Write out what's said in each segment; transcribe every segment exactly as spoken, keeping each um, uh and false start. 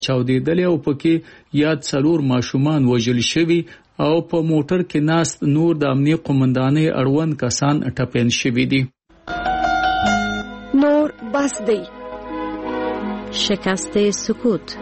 چاودېدلې او پکې یاد څلور ماشومان وژل شوي او په موټر کې ناست نور د امنیه قومندانۍ اړوند کسان ټپیان شوي دي. نور بس دی. شکست سکوت.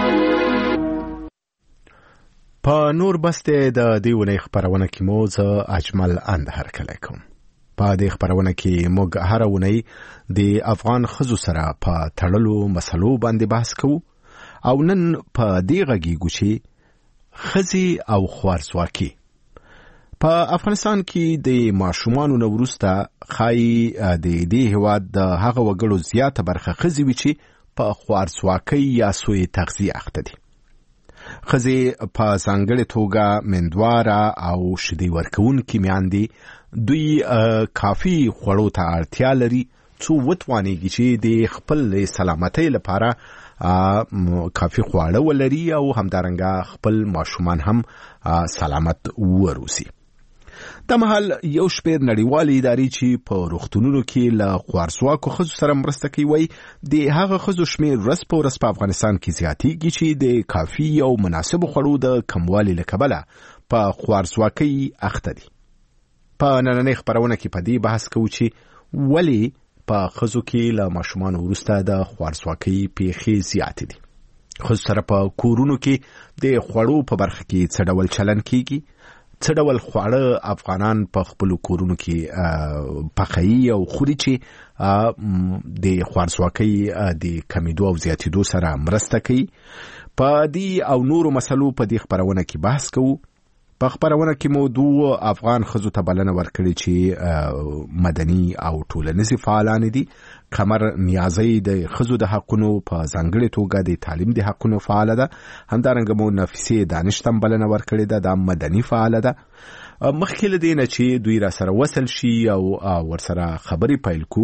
په نور بس دی د دې ونې خپرونه کې مو زه اجمل اند هرکلی کوم. په دې خپرونه کې موږ هره ونې د افغان ښځو سره په تړلو مسلو باندې بحث کوو او نن په دې غږیږو چې ښځې او خوارځواکي. په افغانستان کې د ماشومانو نه وروسته ښایي د دې هېواد د هغه وګړو زیاته برخه ښځې وي چې په خوارځواکۍ یا سوء تغذیې اخته دي. ښځې په ځانګړې توګه مندواره او شیدې ورکوونکې میندې دوی کافي خوړو ته اړتیا لري څو وتوانیږي چې د خپل سلامتۍ لپاره کافي خواړه ولري او همدارنګه خپل ماشومان هم سلامت وروسي. د مهال یو شمېر نړیوالې ادارې چې په روغتونونو کې له خوارځواکو ښځو سره مرسته کوي وایي د هغه ښځو شمېر ورځ په ورځ په افغانستان کې زیاتېږي چې د کافي او مناسبو خوړو د کموالي له کبله په خوارځواکۍ اخته دي. په نننۍ خپرونه کې په دې بحث کوو چې ولې په ښځو کې له ماشومانو وروسته د خوارځواکۍ پیښې زیاتې دي. ښځو سره په کورونو کې د خوړو په برخه کې څه ډول چلن کیږي، څه ډول خواړه افغانان په خپلو کورونو کې پخوي او خوري چې د خوارځواکۍ د کمیدو او زیاتېدو سره مرسته کوي. په دې او نورو مسلو په دې خپرونه کې بحث کوو. په خپرونه کې مو دوه افغان ښځو ته بلنه ورکړې چې مدني او ټولنیزې فعالانې دي. قمر نیازی د ښځو د حقونو په ځانګړې توګه د تعلیم د حقونو فعاله ده. همدارنګه مو نفیسې دانش ته بلنه ورکړې ده، دا مدني فعاله ده. مخکې له دې نه چې دوی را سره وصل شي او ورسره خبرې پیل کو،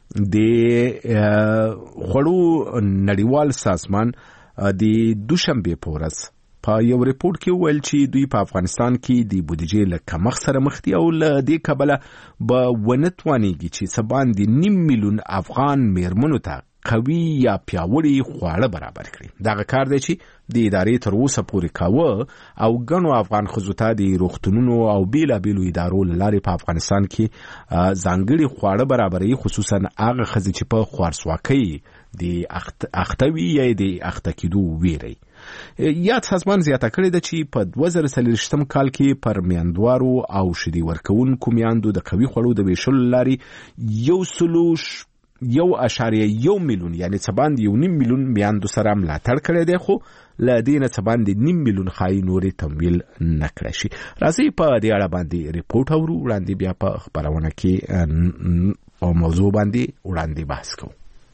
د خوړو نړیوال سازمان د دوشنبې په ورځ په یو ریپورت کې ویل چې دوی په افغانستان کې د بودیجې له کمښت سره مخ دي او له دې کبله به ونه توانیږي چې څه باندې نیم میلیون افغان میرمنو ته قوي یا پیاوړي خواړه برابر کړي. دغه کار دی چې د ادارې تر اوسه پورې کاوه او ګڼو افغان ښځو ته د روغتونونو او بیلابیلو ادارو له لارې په افغانستان کې ځانګړي خواړه برابروي، خصوصا هغه ښځې چې په خوارځواکۍ د اخته وي یا د اخته کېدو ویری. یاد سازمان زیاته کړې ده چې په دوه زره څلوېښتم کال کې پر میندوارو او شیدې ورکوونکو میندو د قوي خوړو د ویشلو لارې یو سلو یو اشاریه یو میلیون یعنی څه باندې یو نیم میلیون میندو سره ملاتړ کړی دی، خو له دې نه څه باندې نیم میلیون ښایي نورې تمویل نه کړی شي. راځئ په دې اړه باندې ریپورټ اورو، وړاندې بیا په خپرونه کې په موضوع باندې وړاندې بحث کوو.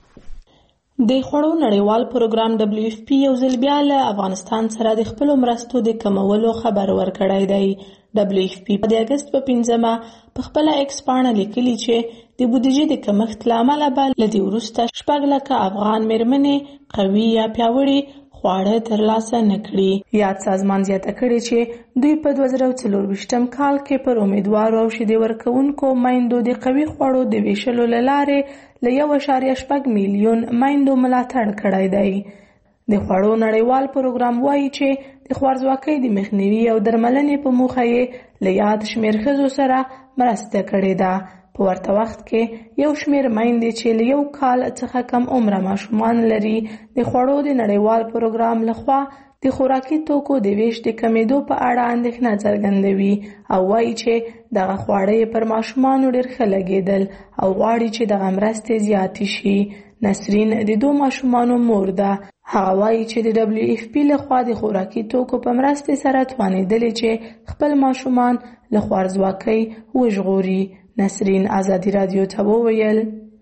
د خوړو نړیوال پروګرام دبلیو اف پی یو ځل بیا له افغانستان سره د خپلو مرستو د کمولو خبر ورکړی دی. دبلیو اف پی د اګست په پنځمه په خپله ایکس پاڼه لیکلي چې د بودیجې د کمښت له امله به له دې وروسته شپږ لکه افغان میرمنې قوي یا پیاوړي خواړه ترلاسه نه کړي. یاد سازمان زیاته کړې چې دوی په دوه زره څلرویشتم کال کې پر امیدوارو او شیدې ورکوونکو میندو د قوي خوړو د ویشلو له لارې له یو اشاریه شپږ میلیون میندو ملاتړ کړی دی. د خوړو نړیوال پروګرام وایي چې د خوارځواکۍ د مخنیوي او درملنې په موخه یې له یاد شمېر ښځو سره مرسته کړې ده. په ورته وخت کې یو شمېر میندې چې له یو کال څخه کم عمره ماشومان لري د خوړو د نړیوال پروګرام لخوا د خوراکي توکو د ویش د کمیدو په اړه اندېښنه څرګندوي او وایي چې دغه خواړه پر ماشومانو ډېر ښه لګېدل او غواړي چې دغه مرستې زیاتې شي. نسرین د دوه ماشومانو مور ده. هغه وایي چې د دبلیو اف پی لخوا د خوراکي توکو په مرستې سره توانېدلې چې خپل ماشومان له خوارځواکۍ وژغوري. نسرین ازادي رادیو ته وویل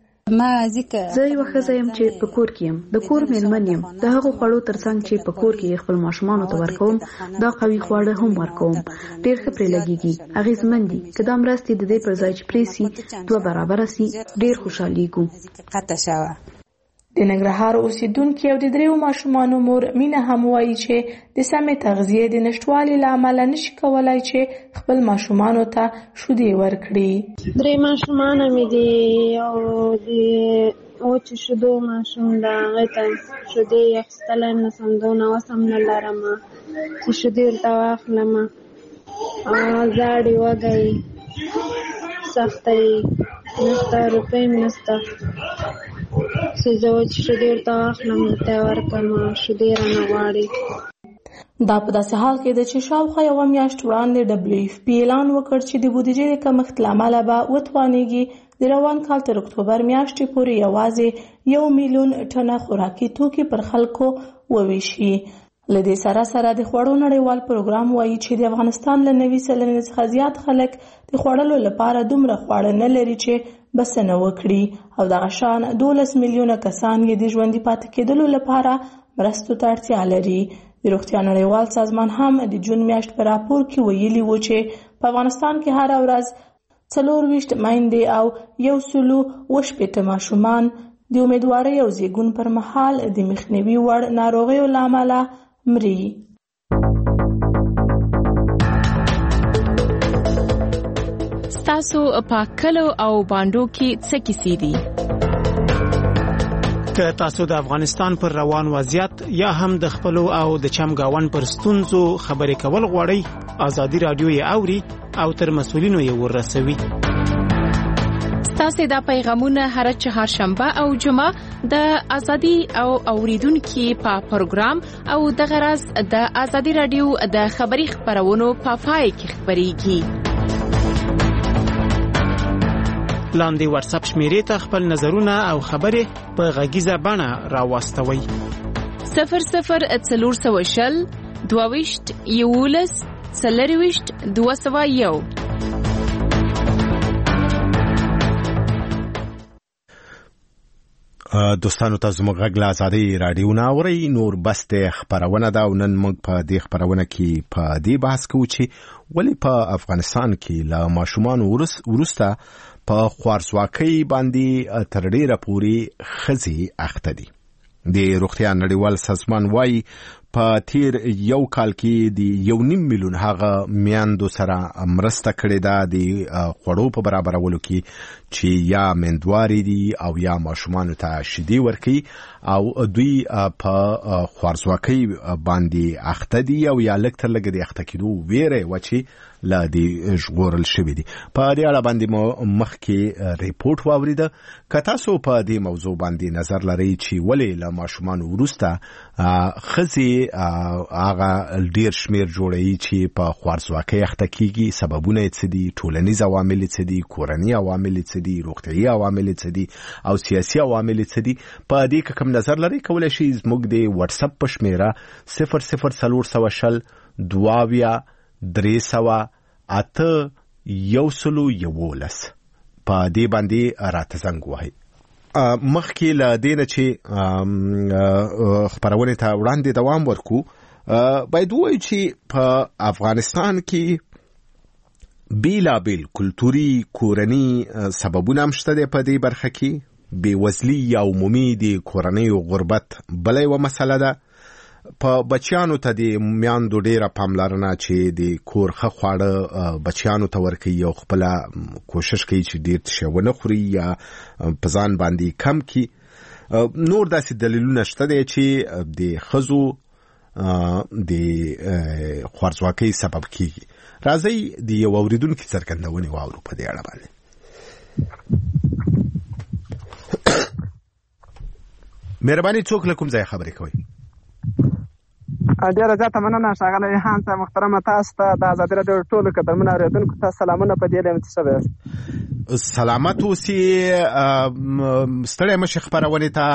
زه یو ښځه یم چې په کور کې یم، د کور میرمن یم. د هغو خوړو ترڅنګ چې په کور کې خپل ماشومانو ته ورکوم دا قوي خواړه هم ورکوم. ډېر ښه پرې لګېږي، اغېزمن دي. که دا مرستې د دې پر ځای چې پرې سي دوه برابره سي ډېر خوشحالېږو. د ننګرهار اوسیدونکي او د دریو ماشومانو مور مینه هم وایي چې د سمې تغذیې د نشتوالي له امله نشي کولای چې خپل ماشومانو ته شیدې ورکړي. درې ماشومان مې دي او د وچ شیدو ماشوم د هغې ته شیدې اخیستلی نه سم، دونه وس هم نه لرم چې شیدې ورته واخلم. زاړې وږی سخته یې نشته، روپۍ هم نشته چې زه وچ شیدې ورته واخلم ورته یې ورکړم، شیدې رانه غواړي. دا په داسې حال کې ده چې شاوخوا یوه میاشت وړاندې ډبلیو ایف پي اعلان وکړ چې د بودیجې د کمښت له امله به وتوانېږي د روان کال تر اکتوبر میاشتې پورې یوازې یو میلیون ټنه خوراکي توکي پر خلکو وویشي. له دې سره سره د خوړو نړیوال پروګرام وایي چې د افغانستان له نوي سلنې څخه زیات خلک د خوړلو لپاره دومره خواړه نه لري چې بسنه وکړي او دغه شان دولس میلیونه کسان یې د ژوندي پاتې کېدلو لپاره مرستو ته اړتیا لري. د روغتیا نړیوال سازمان هم د جون میاشت په راپور کې ویلي و چې په افغانستان کې هره ورځ څلور ویشت میندې او یو سلو اوه شپېته ماشومان د امیدوارۍ او زیږون پر مهال د مخنیوي وړ ناروغیو له امله مري. ستاسو په کلو او باندو کې څه کیسې دي؟ که تاسو د افغانستان پر روان وضعیت یا هم د خپلو او د چمګاون پر ستونزو خبرې کول غواړئ، ازادي رادیو یې اوري او تر مسؤلینو یې ورسوي. ستاسو دا پیغامونه هر چهارشنبه او جمعه د ازادي او اوریدونکو په پروګرام او د غرض د ازادي رادیو د خبري خبرونو په پای کې خبريږي. لاندې واتس اپ شمیرې ته خپل نظرونه او خبرې په غږیزه بڼه راواستوئ. صفر صفر څلور سوه شل دوه ویشت یولس څلور ویشت دوه سوه یو. دوستانو تاسو موږ غږ له ازادي رادیو نه اورئ. نور بس د خبرونه ده او نن موږ په دې خبرونه کې په دې بحث کوو چې ولې په افغانستان کې له ماشومانو وروسته په خوارځواکۍ باندې تر ډیره پورې ښځې اخته دي. د روغتیا نړیوال سازمان وايي په تیر یو کال کې د یو نیم میلیون هغه میندو سره مرسته کړې ده د خوړو په برابرولو کې چې یا میندوارې دي او یا ماشومانو ته شیدې ورکوي او دوی په خوارځواکۍ باندې اخته دي او یا لږ تر لږه د اخته کېدو ویره وه چې لا دې ژغورل شوي دي. په دې اړه باندې مو مخکې ریپورټ واوریده. که تاسو په دې موضوع باندې نظر لرئ چې ولې له ماشومانو وروسته ښځې هغه ډېر شمېر جوړوي چې په خوارځواکۍ اخته کېږي، سببونه یې څه دي، ټولنیز عوامل یې څه دي، کورني عوامل یې څه دي، روغتیایي عوامل یې څه دي او سیاسي عوامل یې څه دي، په دې که کوم نظر لرئ کولی شئ زموږ د واتس اپ په شمېره صفر صفر څلور سوه شل دوه اویا درې سوه اته یو سلو یولس په دې باندې راته زنګ ووهئ. مخکې له دې نه چې خپرونې ته وړاندې دوام ورکو، باید ووایو چې په افغانستان کې بیلابیل کلتوري کورني سببونه هم شته دی. په دې برخه کې بېوزلي یا عمومي د کورنیو غربت بله یوه مسله ده. په بچیانو ته د میاندو ډیره پاملرنه چې د کور ښه خواړه بچیانو ته ورکوي او خپله کوشش کوي چې ډیر شی ونه خوري یا په ځان باندې کم کړي. نور داسې دلیلونه شته دی چې د ښځو د خوارځواکۍ سبب کیږي. راځئ د یو اورېدونکي څرګندونې واورو په دې اړه باندې. مهرباني څوک له کوم ځای خبرې کوئ؟ ډیره زیاته مننه ښاغلی ریحان صاحب. محترمه تاسو ته د ازادي راډیو ټولو قدرمنو اورېدونکو ته سلامونه په دې ډیم چې ښه یاست. سلامت اوسئ. ستړی مه شئ خپرونې ته.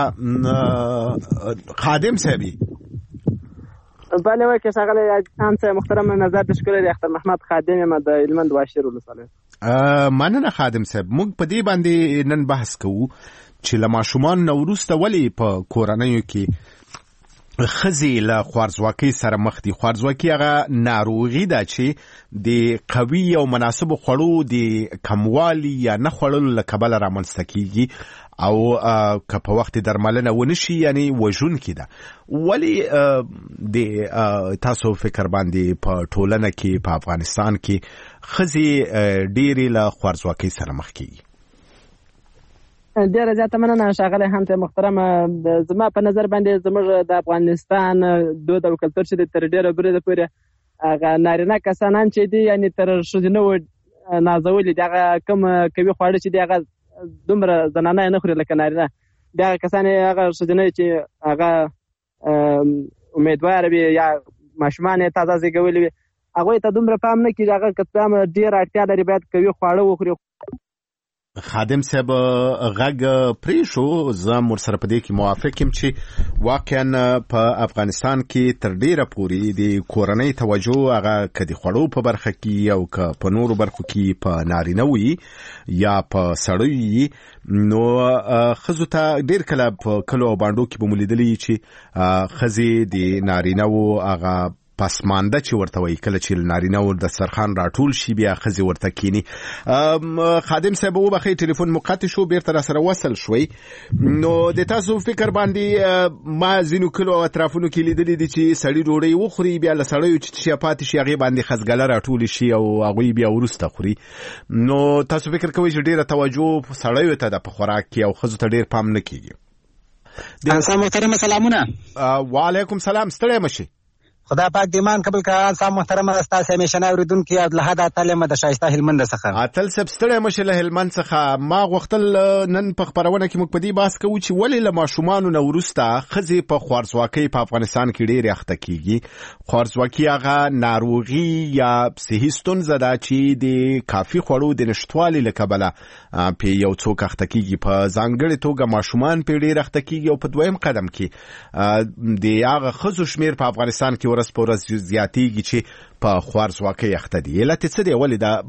خادم صاحب بله وکړې ښاغلی ریحان صاحب. محترمه نظر د ښکلی د اختر محمد خادم یم د هلمند واشیر ولسوالۍ. مننه خادم صاحب. موږ په دې باندې نن بحث کوو چې له ماشومانو نه وروسته ولې په کورنیو کې ښځې له خوارځواکۍ سره مخ دي. خوارځواکي هغه ناروغي ده چې د قوي او مناسبو خوړو د کموالي یا نه خوړلو له کبله رامنځته کیږي او که په وخت درملنه ونه شي یعنی وژونکې ده. ولې د تاسو فکر باندې په ټولنه کې په افغانستان کې ښځې ډېرې له خوارځواکۍ سره مخ کیږي؟ ډیره زیاته مننه ښاغلی همت محترم. زما په نظر باندې زموږ د افغانستان دود او کلتور چې د تر ډیره بریده پورې هغه نارینه کسانان چې دي یعنې تر ښځینه نازولي دي، هغه کوم کوي خواړه چې دي هغه دومره زنانه یې نه خوري لکه نارینه. د هغه کسان هغه ښځینه چې هغه امیدواره وي یا ماشومان یې تازه زېږولي وي، هغوی ته دومره پام نه کېږي. هغه که څه هم ډېره اړتیا لري باید قوي خواړه وخوري. خادم صاحب غږ پرې شو، زه هم ورسره په دې کې موافق یم چې واقعا په افغانستان کې تر ډېره پورې د کورنۍ توجه هغه که د خوړو په برخه کې او که په نورو برخو کې په نارینه وي یا په سړیو وي، نو ښځو ته ډېر کله په کلو او بانډو کې به مو لیدلي چې ښځې د نارینه وو هغه پسمانده چې ورته وایي، کله چې نارینه ور دسترخوان راټول شي بیا ښځې ورته کینی. خادم صاحب وبخئ ټلیفون مو قطع شو، بیرته راسره وصل شوئ. نو د تاسو فکر باندې ما ځینو کلو او اطرافونو کې لیدلي دي چې سړي ډوډۍ وخوري، بیا له سړیو چې شي پاتې شي هغې باندې خزګله راټولې شي او هغوی بیا وروسته خوري. نو تاسو فکر کوئ چې ډېره توجه سړیو ته ده په خوراک کې او ښځو ته ډېر پام نه کېږي؟ انسان محترمه سلامونه. وعلیکم سلام، ستړی مشي. خدا پاک دیمان قبل کا انسان محترم استاسه همیشنه اوریدونکو او له حدا تعلیم د شایسته هلمند څخه اتل سب ستړی مشه له هلمند څخه. ما غوښتل نن په خبرونه کې موږ په دې بحث کوو چې ولې له ماشومانو نه وروسته ښځې په خوارځواکۍ په افغانستان کې ډېرې اخته کېږي. خوارځواکي هغه ناروغي یا صحي ستونزه ده چې د کافي خوړو د نشتوالي له کبله په یو څوک اخته کېږي، په ځانګړې توګه ماشومان په ډېر اخته کېږي. او په دویم قدم کې د هغه ښځو شمېر په افغانستان کې ورځ په ورځ زیاتېږي چې په خوارځواکۍ اخته دي. علت یې څه دی؟ ولې دا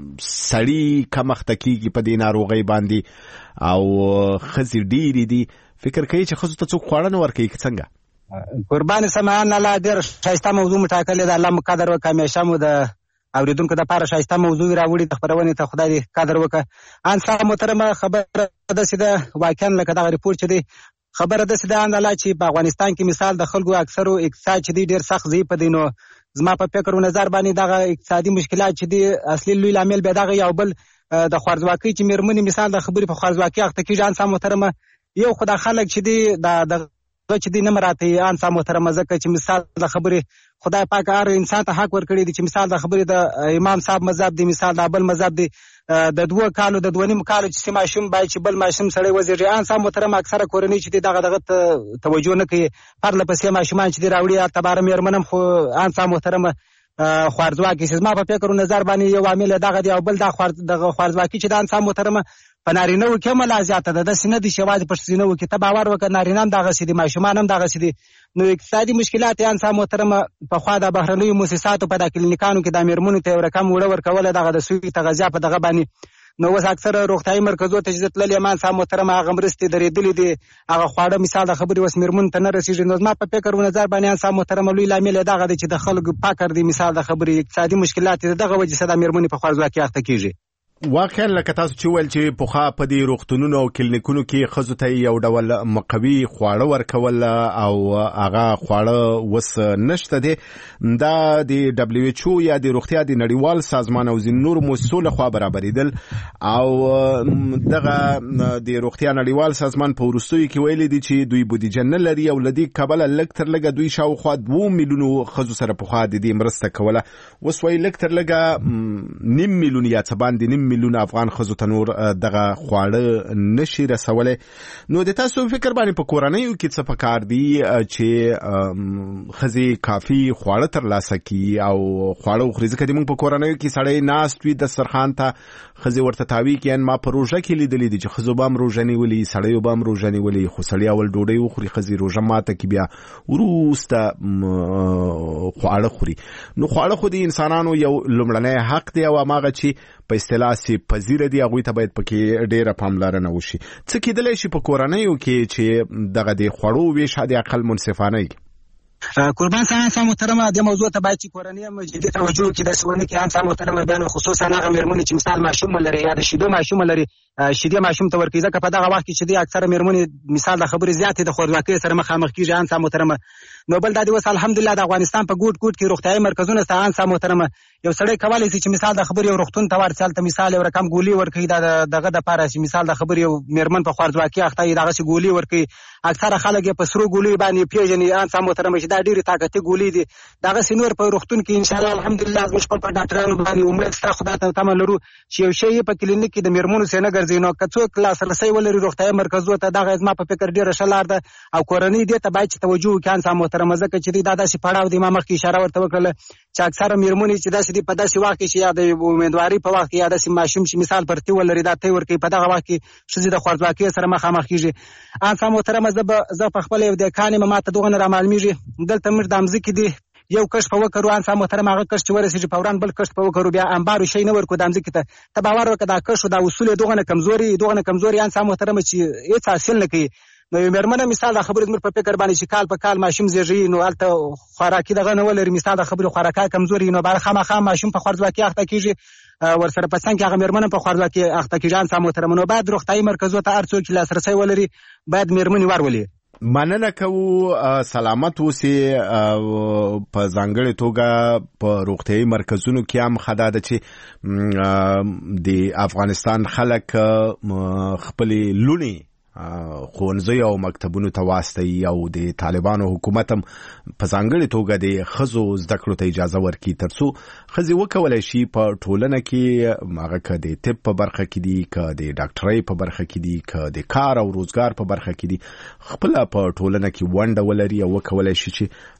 سړي کم اخته کېږي په دې ناروغۍ باندې او ښځې ډېرې دي؟ فکر کوي چې ښځو ته څوک خواړه نه ورکوي که څنګه؟ قربان سمعان الله ډېر ښایسته موضوع مو ټاکلې ده. الله مو قدر وکړه، همیشه مو د اوریدونکو دپاره ښایسته موضوع راوړي د خپرونې ته خدای دې قدر وکړه. انسان محترمه خبره داسې ده واقعا لکه دغه ریپورټ چې دی خبره داسې ده انداله چې په افغانستان کې مثال د خلکو اکثرو اقتصاد چې دی ډېر سخت ضعیف دی. نو زما په فکر و نظر باندې دغه اقتصادي مشکلات چې دی اصلي لوی لامل بیا دغه یو بل د خوارځواکۍ چې مېرمنې مثال د خبرې په خوارځواکۍ اخته کېږي. انسان محترمه یو خو دا خلک چې دی د چې دی نه مراته انسان محترمه ځکه چې مثال د خبرې خدای پاک هر انسان ته حق ورکړی دی چې مثال د خبرې د امام صاحب مذهب دی، مثال د بل مذهب دی، د دوه کالو د دوه نیم کالو چې ماشوم باید چې بل ماشوم سړی وزېږي. انسان محترمه اکثره کورنۍ چې دی دغه دغه توجه نه کوي، پرله پسې ماشومان چې دی راوړي تباره مېرمن هم خو انسان محترمه خوارځواکي. زما په فکر و نظر باندې یو عامل دغه دی او بل دغه خوارځواکي چې د انسان محترمه په نارینه‌و کې هم لا زیاته ده، داسې نه دي چې یوازې په ښځینه‌و کې. ته باور وکړه نارینه هم دغسې دي، ماشومان هم دغسې دي. نو اقتصادي مشکلات یې انسان محترمه پخوا د بهرنیو مؤسساتو په دا کلینیکانو کې د مېرمنو ته یو رقم وړه ورکوله دغه د سوي تغذیه په دغه باندې. نو اوس اکثره روغتیایي مرکزو ته چې زه تللی یم انسان محترمه هغه مرستې درېدلې دي، هغه خواړه مثال د خبرې اوس مېرمنو ته نه رسېږي. نو زما په فکر و نظر باندې انسان محترمه لوی لامل یې دغه دی چې د خلکو فقر دی، مثال د خبرې اقتصادي مشکلات یې د دغه وجې څخه د مېرمنې په خوارځواکۍ اخته کېږي. واقعا لکه تاسو چې ویل چې پخوا په دې روغتونونو او کلینیکونو کې ښځو ته یو ډول مقوي خواړه ورکول او هغه خواړه اوس نشته دی. دا د ډبلیو ایچ او یا د روغتیا د نړیوال سازمان او ځینو نورو مؤسسو لخوا برابرېدل او دغه د روغتیا نړیوال سازمان په وروستیو کې ویلي دي چې دوی بودیجه نه لري او له دې کبله لږ تر لږه دوی شاوخوا دوه میلیونو ښځو سره پخوا د دې مرسته کوله. اوس وایي لږ تر لږه نیم میلیون یا څه باندې نیم میلیون افغان ښځو ته نور دغه خواړه نشي رسولی. نو د تاسو فکر باندې په کورنیو کې څه پکار دي چې ښځې کافي خواړه ترلاسه کړي او خواړه وخوري؟ ځکه د موږ په کورنیو کې سړی ناست وي دسترخوان ته ښځې ورته تاوي کړي. ما په روژه کې لیدلي دي چې ښځو به هم روژه نیولي، سړیو به هم روژه نیولي، خو سړي اول ډوډۍ وخوري، ښځې روژه ماته کړي، بیا وروسته خواړه خوري. نو خواړه خو د انسانانو یو لومړنی حق دی او هماغه چې په اصطلاح سي پذیره دي هغوی ته باید پکې ډېره پاملرنه وشي. څه کېدلی شي په کورنیو کې چې دغه د خوړو ویش حد اقل منصفانه وي؟ قربان صاحب صاحب محترمه د موضوع ته باید چې کورنۍ جدي توجه وکړي د سونه کې هم صاحب محترمه بیان خصوصا هغه مېرمنې چې مثال ماشوم لري یا د شیدو ماشوم لري شیدې ماشوم ته ورکړي ځکه په دغه وخت کې چې د اکثره مېرمنې مثال د خبرې زیاتې د خوارځواکۍ سره مخامخ کیږي ان صاحب محترمه نو بل د دې وس الحمدلله د افغانستان په ګوټ ګوټ کې روغتیايي مرکزونه سته ان صاحب محترمه یو سړی کولای شي چې مثال د خبرې یو روغتون ته ورسال ته مثال یو رقم ګولي ورکړي د دغه د پاره چې مثال د خبرې یو مېرمن په خوارځواکۍ اخته دغه شي ګولي ورکړي اکثره خلک په سرو ګولي باندې پیژني ان صاحب محترمه چې دا ډېری طاقتي ګولي دي دغه سینور په روغتون کې ان شاء الله الحمدلله موږ په ډاکټرانو باندې امید ستاسو خدای ته تمه لرو چې یو شی په کلینیک کې د مېرمنو سینه ګرځي نو کڅو لاسرسي ولري روغتیايي مرکزونو ته دغه ازما په فکر ډیره شلار ده او کورنۍ دې ته باید توجه وکړي ان صاحب محترمه ځکه چې دا داسې پړاو دی ما مخکې اشاره ورته وکړله چې اکثره مېرمنې چې داسې دي په داسې وخت کې چې یا د امیدواري په وخت کې یا داسې ماشوم چې مثال پرتې ولري دا تی ورکوي په دغه وخت کې ښځې د خوارځواکۍ سره مخامخ کېږي ان صاحب محترمه زه به زه په خپله یو دهقان یم ما ته دغه نه رامعلومېږي دلته موږ د مځکې دي یو کښت په وکړو ان صاحب محترمه هغه کښت چې ورسېږي فوراً بل کښت په وکړو بیا انبارو شی نه ورکړو د مځکې ته ته باور وکړه دا کښت دا اصول یې دغه نه کمزوري دغه نه کمزوري ان صاحب محترمه چې هېڅ حاصل نه کوي نو یو مېرمنه مثال د خبرې زموږ په فکر باندې چې کال په کال ماشوم زېږوي نو هلته خوراکي دغه نه ولري مثال د خبرې خوراکي کمزوري نو باره خامخا ماشوم په خوارځواکۍ اخته کېږي ورسره په څنګ کې هغه مېرمنه په خوارځواکۍ اخته کېږي ان صاحب محترمه نو باید روغتیايي مرکزونو ته هر څوک چې لاسرسی ولري باید مېرمنې ورولي مننه کوو سلامت اوسې په ځانګړې توګه په روغتیايي مرکزونو کې هم خدا ده چې د افغانستان خلک خپلې لونې ښوونځي او مکتبونو ته واستوي او د طالبانو حکومت هم په ځانګړې توګه د ښځو زده کړو ته اجازه ورکړي تر څو ښځې وکولی شي په ټولنه کې هغه که د طب په برخه کې دي که د ډاکټرۍ په برخه کې دي که د کار او روزګار په برخه کې دي خپله په ټولنه کې ونډه ولري او وکولی شي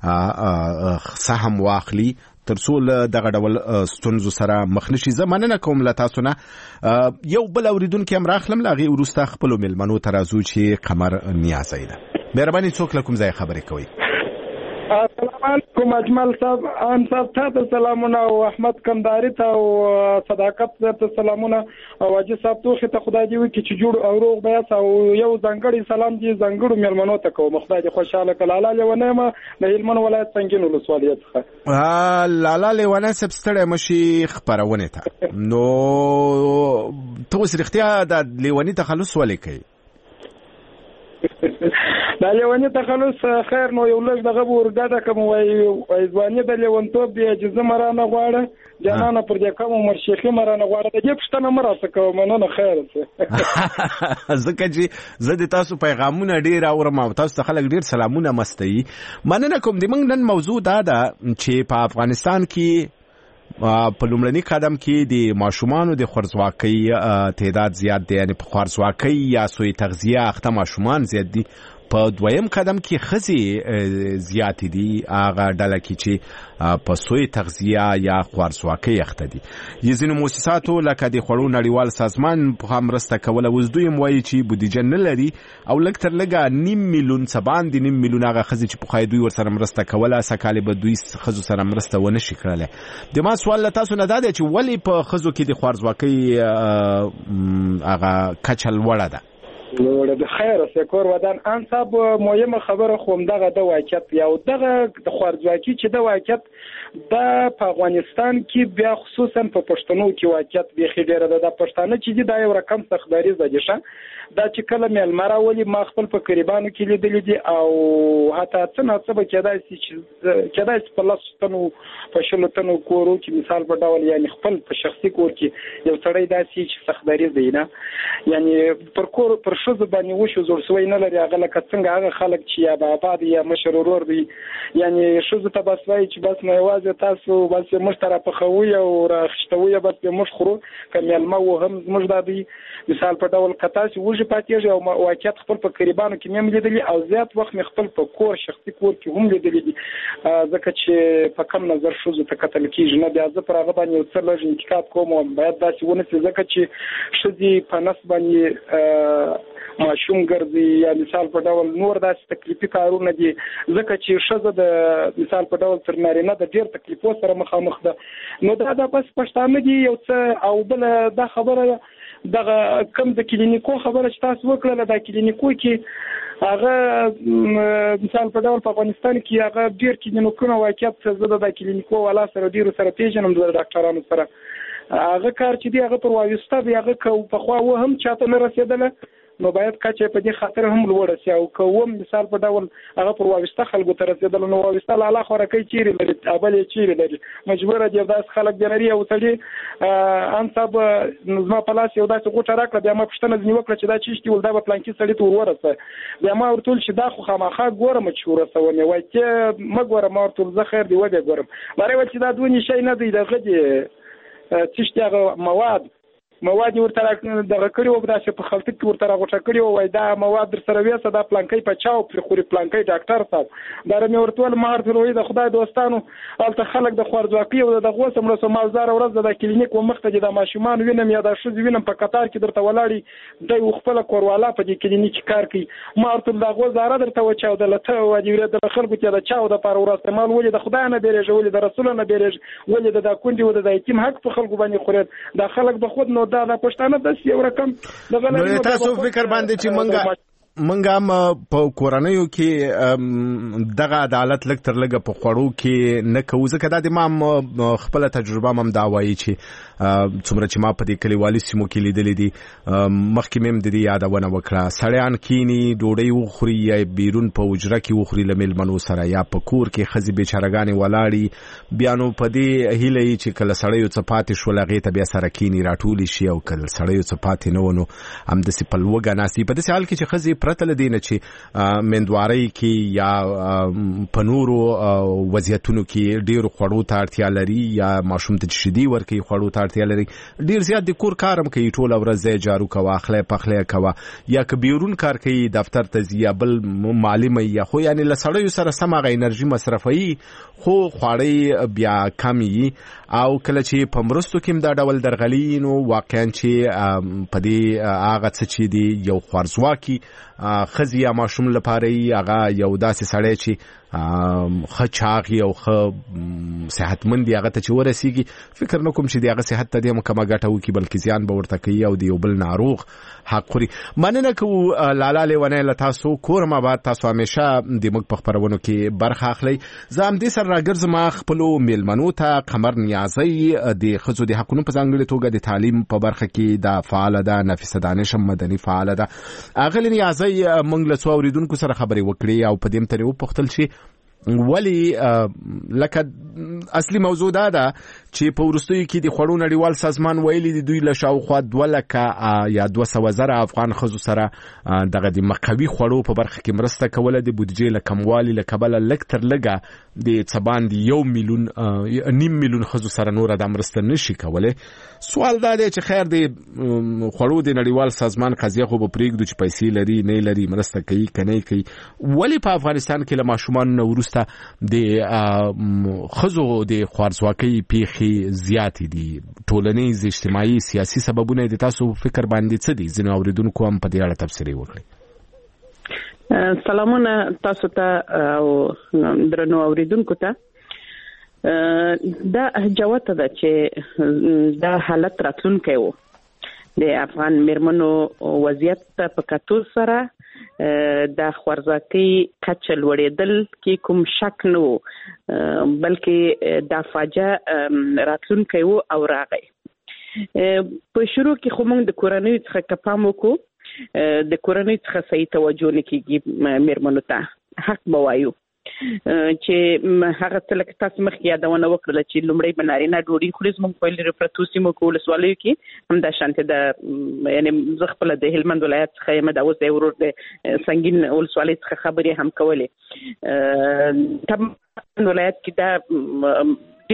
چې سهم واخلي تر څو له دغه ډول ستونزو سره مخ نشي. زه مننه کوم له تاسو نه. یو بل اورېدونکی هم راخلم له هغې وروسته خپلو مېلمنو ته راځو چې قمر نیازی ده. مهرباني څوک له کوم ځای خبرې کوئ؟ السلام علیکم اجمل صاحب ان صاحب ته سلامونه او احمد کمداري ته او صداقت ته سلامونه او واجب صاحب ته ته خدای دې وکړي چې جوړ او روغ بیاس او یو ځانګړي سلام دې ځانګړو مېلمنو ته کوم خدای دې خوشاله کړي. لاله لیونه ما د هلمند ولایت څنګه ولسوالۍ څخه ها لاله لیونه سب ستړی مشي خبرونه ته نو ته اوس رښتیا د لیونی تخلص ولې کوي؟ دا لیونی تخلص خیر نو یو لږ دغه ورګډه کوم وای ځواني د لیونتوب دی چې زمرانه غواړه جانانه پر دې کوم عمر شیخي مرانه غواړه د دې پښتنه مراسته کوم نه خیر څه ځکه چې زه د تاسو پیغامونه ډیر اورم او تاسو ته خلک ډیر سلامونه مستي. مننه کوم. د موږ نن موضوع دا ده چې په افغانستان کې په لومړني قدم کې د ماشومانو د خوارځواکۍ تعداد زیات دی، یعنی په خوارځواکۍ یا سوی تغذیه اخته ماشومان زیات دي. په دویم قدم کې ښځې زیاتې دي، هغه ډله کې چې په سوی تغذیه یا خوارځواکۍ اخته دي. ځینو مؤسساتو لکه د خوړو نړیوال سازمان په مرسته کوله، اوس دوی هم وایي چې بودیجه نه لري او لږ تر لږه نیم میلیون څه باندې نیم میلیون هغه ښځې چې پخوا دوی ورسره مرسته کوله سږکال به دوی ښځو سره مرسته ونه شي کړلی. د ما سوال له تاسو نه دا دی چې ولې په ښځو کې د خوارځواکۍ هغه کچه لوړه ده؟ لوړه د خیر سکور ودان ان صاحب مهمه خبره خو دغه د واقعیت یو دغه د خوارځواکۍ چې د واقعیت د په افغانستان کې بیا خصوصا په پښتنو کې واقعیت به خډيره ده. د پښتانه چې دا یو رقم تخداري زده دا چې کله مېلمه راولي ما خپل په قریبانو کې لیدلې دي او حتی څه نه څه به کېدای شي چې کېدای شي په لاسو تنو په شلو تنو کورو کې مثال په ډول یعنی خپل په شخصي کور کې یو سړی داسې چې تخداري دی نه یعنی پر کور پر ښځو باندې وشو زور سوی نه لري هغه لکه څنګه هغه خلک چې یا بابا دی یا مشر ورور دی یعنی ښځو ته بس وایي چې بس نه یوازې تاسو بس موږ ته راپخوي او راخشتوي بس موږ خورو که مېلمه و هم زموږ دا دی مثال په ډول که تاسو وږي پاتېږي او واقعیت خپل په قریبانو کې مې لیدلي او زیات وخت مې خپل په کور شخصي کور کې هم لیدلي دي ځکه چې په کم نظر ښځو ته کتل کېږي نه بیا زه پر هغه باندې یو څه لږ انتقاد کوم او باید داسې ونسي ځکه چې ښځې په نس باندې ماشوم ګرځي یا مثال په ډول نور داسې تکلیفي کارونه دي ځکه چې ښځه د مثال په ډول تر نارینه د ډېر تکلیفو سره مخامخ ده. نو دا د بس پښتانه دي یو څه او بل دا خبره دغه کم د کلینیکو خبره چې تاسو وکړه د کلینیکو کې هغه مثال په ډول په افغانستان کې هغه ډیر کلینیکونه واقعیت زه د کلینیکو والا سره ډیرو سره پیژنم د ډاکټرانو سره هغه کار چې دی هغه پر واوسته دی هغه کو په خوا و هم چاته نه رسیدله نو باید کچې په دې خاطر هم لوړ شي او کوم مثال په ډول هغه پر واوسته خلکو ته رسیدل نو واوسته لاله خوره کوي چیرې لري ابل چیرې لري مجبور دي داس خلک جنري او تړي ان صاحب نظم په لاس یو داسې غوټه راکړه بیا ما پښتنه ځنی وکړه چې دا چیشتي ول دا په پلان کې سړی ته ورورسه بیا ما ورتول چې دا خو خامخا ګورم چې ورسونه وای چې ما ګورم ما ورتول زه خیر دی وځه ګورم ماره و چې دا دونی شي نه دی دغه دي چیشتي هغه مواد مواد ورته دغه کړي او داسې په خلطه کې ورته راغوټه کړي او وای دا مواد در سره وېسه دا پلانکې په چاو پر خوري پلانکې ډاکټر صاحب دا مې ورته مار تروي د خدای دوستانو الته خلک د خوارځواکي او د غوسه مړه سمالزار ورځ د کلینیک و مخته د ماشومان وینم یا د شوز وینم په قطار کې درته ولاړی د خپل کوروالا په دې کلینیک کار کوي مار ته د غوزاره درته وچاو د لته واجبره د خلکو ته د چاو د پر ورځ مال ولې د خدای نه بیرېږي ولې د رسول نه بیرېږي ولې د کونډي و د یتیم حق په خلکو باندې خوري د خلک د خود نو دا د پښتانه د یو رقم دغه نو تاسو فکر باندې چې منګه منګه هم په کورنیو کې دغه عدالت لک تر لګه په خړو کې نه کوي ځکه دا د ما خپل تجربه هم دا وایي چې څومره چې ما په دې کلیوالي سیمو کې لیدلې دي مخکې مم د دې یادونه وکړه سړیان کینی ډوډۍ وخوري یا بیرون په وجره کې وخوري لمل منو سره یا په کور کې خزي بیچارهګانی ولاړی بیا نو په دې هیله چې کله سړیو صفات شو لغې ته بیا سره کینی راټول شي او کله سړیو صفات نه ونو هم د سپل وګا ناسي په دې حال کې چې خزي پرته لدینه چې مندواري کې یا پنورو وضعیتونو کې ډیر خړو ته اړتیا لري یا ماشوم ته شدي ورکی خړو ته اړتیا لري ډیر زیات د کور کارم کوي ټول ورځ جارو کوا اخلي پخلي کوا یا کبیرون کار کوي دفتر ته زیابل معلمه یا خو یعنی لسړیو سره سمغه انرژي مصرفي خو خواړی بیا کمی او کله چې په مرستو کې دا ډول درغلینو واقعا چې په دې هغه څه چې دی یو خوارزواکي خزي یا ماشوم لپاره هغه یو داسې سړی چې خچاغي او خ صحتمند هغه ته چې ورسیږي فکر نکوم چې دغه صحت ته د مکمه ګټو کې بلکې زیان به ورته کوي او دی یو بل ناروغ حق خوري مننه کو لالا لیونه لتاسو کورما بعد تاسو همیشه د مګ په خبرونو کې برخه اخلي زم دې سره راګرځم ما خپل میلمنو ته قمر نیازي د خزو د حقونو په ځانګړي توګه د تعلیم په برخه کې د فعال ده نفیسه دانش مدني فعال ده اغل نیازي موږ له څو اوریدونکو سره خبرې وکړې او په دې تر یو پختل شي ولی لکه اصلي موضوع دا ده چې په ورستیو کې د خړو نړیوال سازمان ویلي د دوی له شاوخوا دوه لکه یا دوه سوه زره افغان ښځو سره دغه د مقوي خړو په برخه کې مرسته کوله د بودیجې له کموالي له کبله لږ تر لږه د څه باندې یو میلیون نیم میلیون ښځو سره نوره دا مرسته نشي کولی سوال دا دی چې خیر د خړو د نړیوال سازمان قضیه خو به پرېږدو چې پیسې لري نه لري مرسته کوي که نه کوي ولې په افغانستان کې له ماشومانو نه وروسته د ښځو د خوارځواکۍ پیښې زیاتې دي ټولنیز اجتماعي سیاسي سببونه د تاسو فکر باندې څه دي ځینې اوریدونکو هم په دې اړه تبصرې وکړي سلامونه تاسو ته او درنو اوریدونکو ته دا جوته ده چې دا حالت راتلونکی و د افغان میرمنو وضعیت په کتو سره د خوارځواکۍ کچه لوړېدل کې کوم شک نه و بلکې دا فاجعه راتلونکی و او راغی په شروع کې خو موږ د کورنۍ څخه که پام وکړو د کورنۍ څخه صحیح توجه نه کېږي میرمنو ته حق به وایو چې هغه څه لکه تاسو مخکې یادونه وکړله چې لومړی به نارینه ډوډۍ خوري زموږ په لرې پرتو سیمو کې ولسوالیو کې همدا شانتې د یعنې زه خپله د هلمند ولایت څخه یم دا اوس د ورور د سنګین ولسوالۍ څخه خبرې هم کولې طبعا ولایت کې دا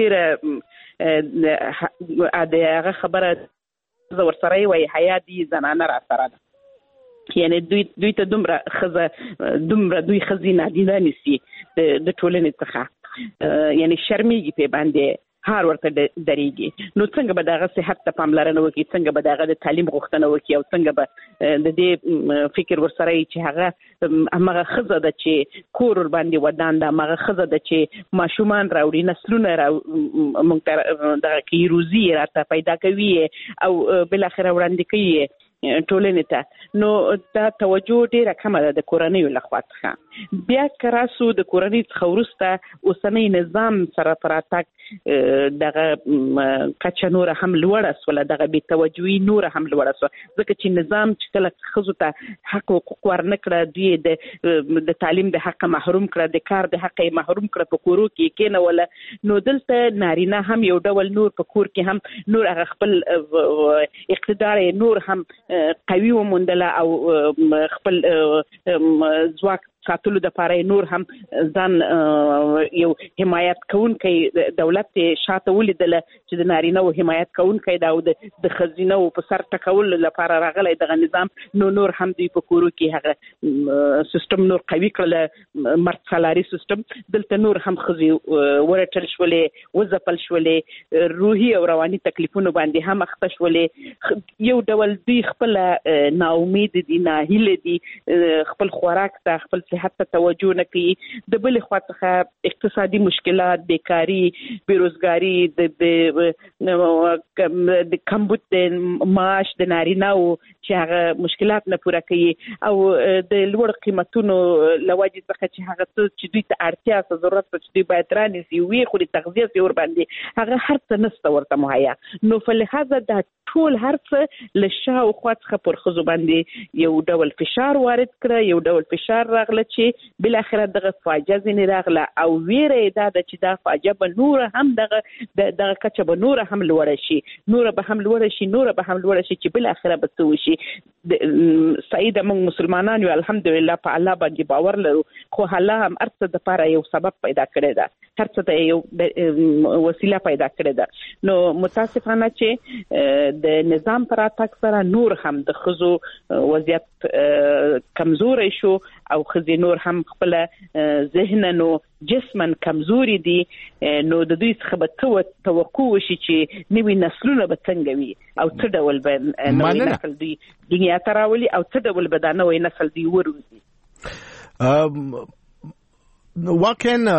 ډېره د هغه خبره زه ورسره یې وایي حیا دي زنانه را سره ده یعنی دوی دوی ته دومره خزه دومره دوی خزي نادیده نیسي د ټولنې څخه یعنی شرمېږي په باندې هار ورته درېږي. نو څنګه به دغه صحت ته پاملرنه وکړي، څنګه به دغه د تعلیم غوښتنه وکړي او څنګه به د دې فکر ورسره چې هغه هغه ښځه ده چې کور باندې ودان ده، هغه ښځه ده چې ماشومان راوړي، نسلونه را موږ ته دغه کې روزي راته پیدا کوي او بالاخره وړاندې کوي ټولنې ته. نو دا توجه ډیره کمه ده د کورنیو لخوا څخه. بیا که راسو د کورنۍ څخه وروسته اوسنی نظام سره په راتګ دغه کچه نوره هم لوړه سوله، دغه بې توجهي نوره هم لوړه سوه، ځکه چې نظام چې کله ښځو ته حق حقوق ورنه کړه، دوی د تعلیم د حق محروم کړه، د کار د حق محروم کړه، په کورو کې کېنوله. نو دلته نارینه هم یو ډول نور په کور کې هم نور هغه خپل اقتدار نور هم قوي وموندله او خپل ځواک ساتلو د پاره نور هم ځان یو حمایت کوونکی دولت شاته ولیدله چې د نارینه او حمایت کوونکی دا او د خزینه او په سر ټکول لپاره راغلی دغه نظام. نو نور هم دوی په کورو کې هغه سیستم نور قوي کړل، مرد سالاري سیستم. دلته نور هم خزي ورټل شولې، وځپل شولې، روحي او رواني تکلیفونو باندې هم اخته شولې. یو ډول دوی خپل ناامید دي، ناهیله دي، خپل خوراک ته خپل صحت ته توجه نه کوي. د بل خوا څخه اقتصادي مشکلات، بیکاری، بیروزګاری، د د کمبود د معاش د نارینه‌و چې هغه مشکلات نه پوره کوي او د لوړ قیمتونو لوجې څخه چې هغه څه چې دوی ته اړتیا څه ضرورت چې دوی باید رانیسي وي خو د تغذیه سي ور باندې هغه هر څه نشته ورته مهیا. نو فلهذا دا ټول هر څه له شاوخوا څخه پر ښځو باندې یو ډول فشار وارد کړه، یو ډول فشار راغله چې بل اخر دغه فاجعه ځنې راغله او ویره دا د چې دا فاجعه به نور هم دغه دغه کچه به نور هم لوړ شي، نور به هم لوړ شي، نور به هم لوړ شي چې بل اخر به څه وشي. سعید موږ مسلمانان یو الحمدلله په الله باندې باور لرو، خو الله هم ارڅ د پاره یو سبب پیدا کړی ده، هر څه ته یو وسیله پیدا کړی ده. نو متاسفانه چې د نظام پر اتاک سره نور هم د خزو وضعیت کمزوري شو او خزي نور هم خپل ذهنن او جسمن کمزوري دي. نو د دوی څخه به توقع وشي چې نوي نسلونه به څنګه وي او څه ډول به نوي نسل دوی دنیا ته راولي او څه ډول به دا نوي نسل دوی وروزي. واقعا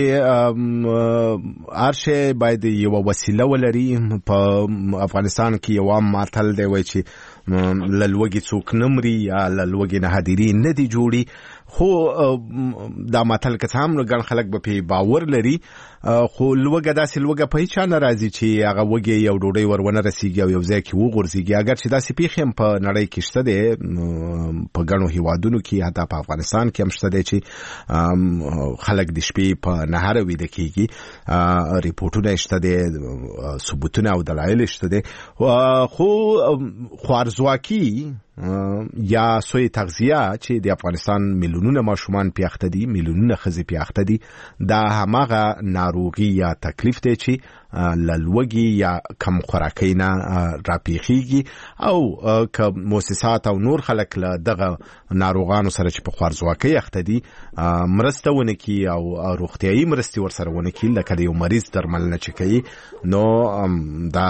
چې ارشه باید یو وسیله ولري. په افغانستان کې یو عام ماتل دی وای چې للوګي څوک نمري یا للوګي نه حاضری نه دی جوړي، خو دا ماتل که هم ګڼ خلک به په باور لري، خو لوګه داسې لوګه په هیڅ نه راځي چې هغه وګي یو ډوډۍ ورونه رسیږي او یو ځای کې وغورځيږي. اگر چې داسې پیښې هم په نړۍ کې شته دي، په ګڼو هیوادونو کې، حتی په افغانستان کې هم شته دي چې خلک د شپې په نهار ویده کیږي. ریپورتونه شته دي، ثبوتونه او دلایل شته دي، خو خوارزواکي یا سوی تغذیه چې د افغانستان میلیونونه ماشومان پیاخته دي، میلیونونه ښځې پیاخته دي، دا هماغه ناروغي یا تکلیف دی چې للوګي یا کم خوراکۍ نه راپیخیږي او که مؤسسات او نور خلک له دغه ناروغانو سره چې په خوارزواکۍ اخته دي مرسته ونه کړي او روغتیایي مرستې ورسره ونه کړي، لکه د یو مریض درملنه چې کوي، نو دا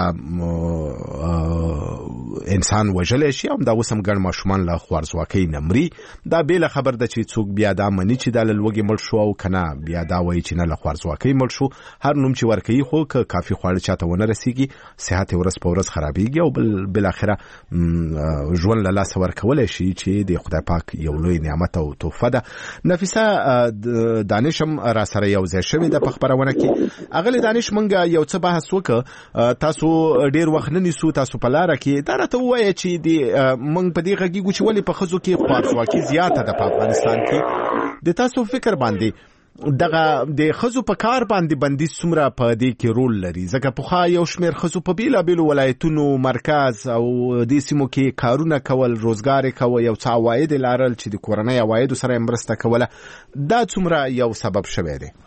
انسان وژلی شي. همدا اوس هم ګڼ ماشومان له خوارزواکۍ نه مري. دا بېله خبر ده چې څوک بیا دا مني چې دا له لوږې مړ شو او که نه بیا دا وایي چې نه له خوارزواکۍ مړ شو. هر نوم چې ورکوي، خو که کافي خواړه چاته ونه رسیږي، صحت یې ورځ په ورځ خرابېږي او بل بالاخره ژوند له لاسه ورکولی شي چې د خدای پاک یو لوی نعمت او تحفه ده. نفیسه دانش هم را سره یو ځای شوې ده په خپرونه کې. اغلې دانش موږ یو څه بحث وکړه، تاسو ډېر وخت نه نیسو، تاسو په لاره کې دا راته ووایه چې د موږ په دې غږیږو چې ولې په ښځو کې خوارزواکي زیاته ده په افغانستان کې. د تاسو فکر باندې دغه د ښځو په کار باندې بندیز څومره په دې کې رول لري؟ ځکه پخوا یو شمېر ښځو په بېلابېلو ولایتونو، مرکز او دې سیمو کې کارونه کول، روزګار یې کوه، یو څه عواید یې لرل چې د کورنۍ عوایدو سره یې مرسته کوله. دا څومره یو سبب شوی دی؟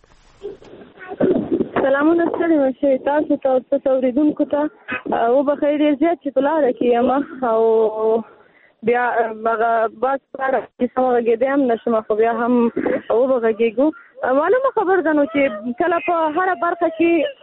سلامونه ستړي مشئ تاسو ته او تاسو اورېدونکو ته. وبخښئ ډېر زیات چې په لاره کې یم او بیا هغه بس پاره چې سم غږېدی هم نشم، خو بیا هم وبغږېږو. معلومه خبر ده نو چې کله په هره برخه کې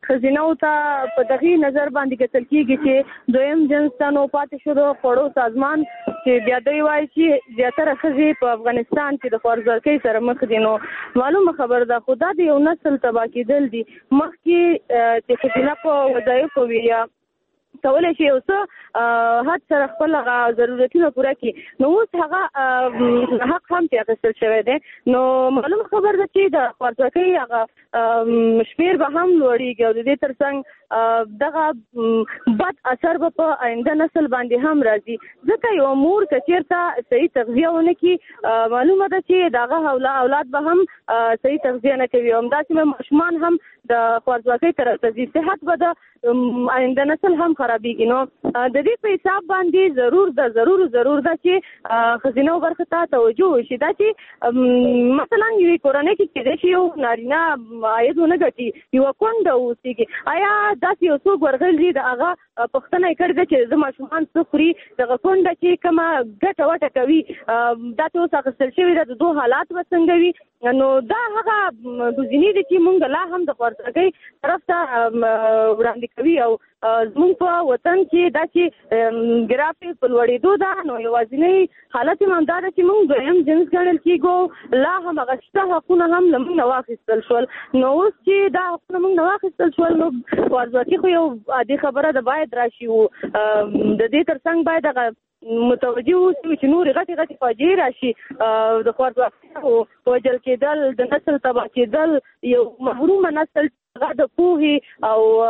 خزینه او ته په دغه نظر باندې کتل کیږي چې دویم جنس ته نو پاتې شو د خوړو سازمان چې بیا دوی وایي چې زیاتره ښځې په افغانستان کې د خوارځواکۍ سره مخ دي. نو معلومه خبره ده خو دا د یو نسل تباه کېدل دي. مخکې چې ښځینه په وظایفو وي یا کولی شي یو څه حد سره خپل ضرورتونه پوره کړي نو اوس هغه حق هم چې اخیستل شوی دی. نو معلومه خبره ده چې د خوارځواکۍ هغه شمېر به هم لوړېږي او د دې تر څنګ دغه بد اثر به په آینده نسل باندې هم راځي ځکه یو مور که چېرته صحیح تغذیه ونه کړي معلومه ده چې د هغه اولاد به هم صحیح تغذیه نه کوي. همداسې به ماشومان هم د خوارځواکۍ طرف ته ځي صحت به د آینده نسل هم خرابېږي. نو د دې په حساب باندې ضرور ده ضرور ضرور ده چې ښځینه برخې ته توجه وشي. دا چې مثلا یوې کورنۍ کې کېدای شي یو نارینه عاید ونه ګټي یوه کونډه اوسېږي آیا داسې یو څوک ورغلی د هغه پوښتنه یې کړې ده چې زه ماشومان څه خوري دغه کونډه چې کومه ګټه وټه کوي دا چې اوس اخیستل شوې ده د دوه حالات به څنګه وي. نو دا هغه ګزینې دي چې مونږ لا هم د خوارځواکۍ طرف ته وړاندې کوي او زمونږ په وطن کې دا چې ګرافیک په لوړېدو ده نو یوازینی حالت یې هم دا ده چې مونږ دویم جنس ګڼل کېږو لا هم هغه شته حقونه هم له مونږ نه واخیستل شول. نو اوس چې دا حقونه مونږ نه واخیستل شول نو خوارځواکي خو یو عادي خبره ده باید راشي و د دې تر څنګ باید هغه متوجه اوسو چې نورې غټې غټې فاجعې راشي د خوارځواکۍ وژل کېدل د نسل تباه کېدل یو محرومه نسل هغه د پوهې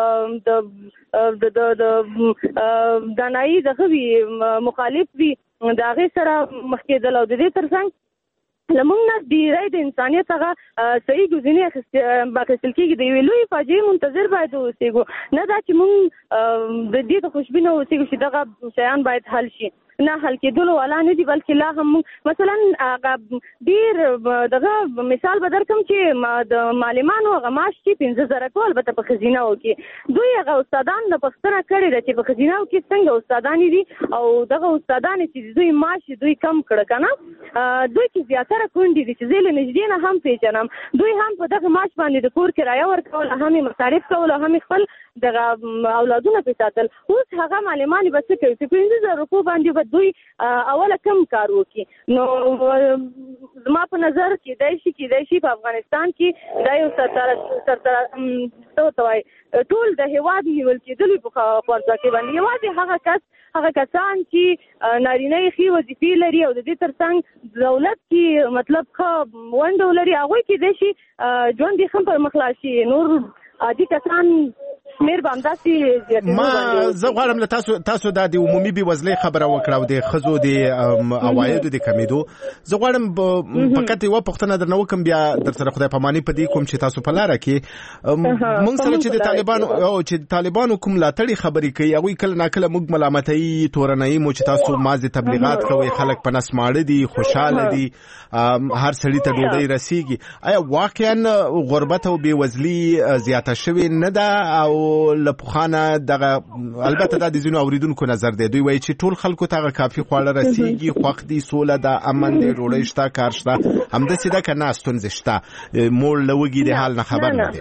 او د د د دانایي دغه وي مخالف وي د هغې سره مخ کېدل او د دې تر څنګ له موږ نه ډېری د انسانیت هغه صحیح ګزینې اخیستل کېږي. د یوې لویې فاجعې منتظر باید واوسېږو نه دا چې موږ د دې ته خوشبینه اوسېږو چې دغه شیان باید حل شي نه حل کېدلو والا نه دي بلکې لا هم مثلا هغه ډېر دغه مثال به درکړم چې د معلمانو هغه معاش چې پنځه زره کو البته په ښځینهو کې دوی هغه استادان د پوښتنه کړې ده چې په ښځینهو کې څنګه استادانې دي او دغه استادانې چې دوی معاش دوی کم کړه که نه دوی کې زیاتره کونډې دي چې زه له نږدې نه هم پېژنم دوی هم په دغه معاش باندې د کور کرایه ورکول هم یې مصارف کول او هم یې خپل دغه اولادونه پې ساتل. اوس هغه معلمانې به څه کوي چې پنځه زره روپو باندې به دوی اوله کم کار وکړي. نو زما په نظر کېدای شي کېدای شي په افغانستان کې دا یو سرسره څه ورته وایي ټول د هېواد نیول کېدلو په خوارځواکۍ باندې یوازې هغه کس هغه کسان چې نارینه یې ښې وظیفې لري او د دې تر څنګ دولت کې مطلب ښه ونډه ولري هغوی کېدای شي ژوند یې ښه پر مخ لاړ شي. نور عادي کسان شمیر به همداسې ما زه غواړم له تاسو تاسو دا د عمومي بېوزلۍ خبره وکړه او د ښځو د عوایدو د کمېدو زه غواړم فقط یوه پوښتنه درنه وکړم بیا در سره خدای پاماني په دې کوم چې تاسو په لاره کې موږ سره چې د طالبانو او چې د طالبانو کوم ملاتړي خبرې کوي هغوی کله ناکله موږ ملامتوي تورنوي مو چې تاسو مازې تبلیغات کوئ خلک په نس ماړه دي خوشحاله دي هر سړي ته ډوډۍ رسیږي آیا واقعا غربت او بېوزلي زیاته شوې نه ده او له پخوانه دغه البته دا د ځینو اوریدونکو نظر دی دوی وایي چې ټول خلکو ته هغه کافي خواړه رسیږي خوښ دي سوله ده امن دی ډوډۍ شته کار شته همداسې ده که نه ستونزې شته مور له وږي د حال نه خبر نه دی